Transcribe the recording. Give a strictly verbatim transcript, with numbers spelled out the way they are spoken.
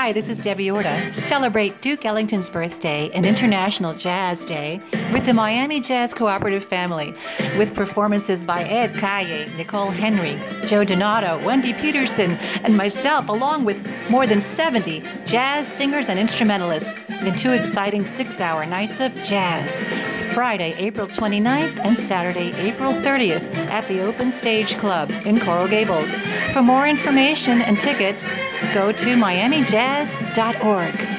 Hi, this is Debbie Orta. Celebrate Duke Ellington's birthday and International Jazz Day with the Miami Jazz Cooperative family, with performances by Ed Calle, Nicole Henry, Joe Donato, Wendy Peterson, and myself, along with more than seventy jazz singers and instrumentalists in two exciting six-hour nights of jazz. Friday, April twenty-ninth and Saturday, April thirtieth at the Open Stage Club in Coral Gables. For more information and tickets, go to miami jazz dot org.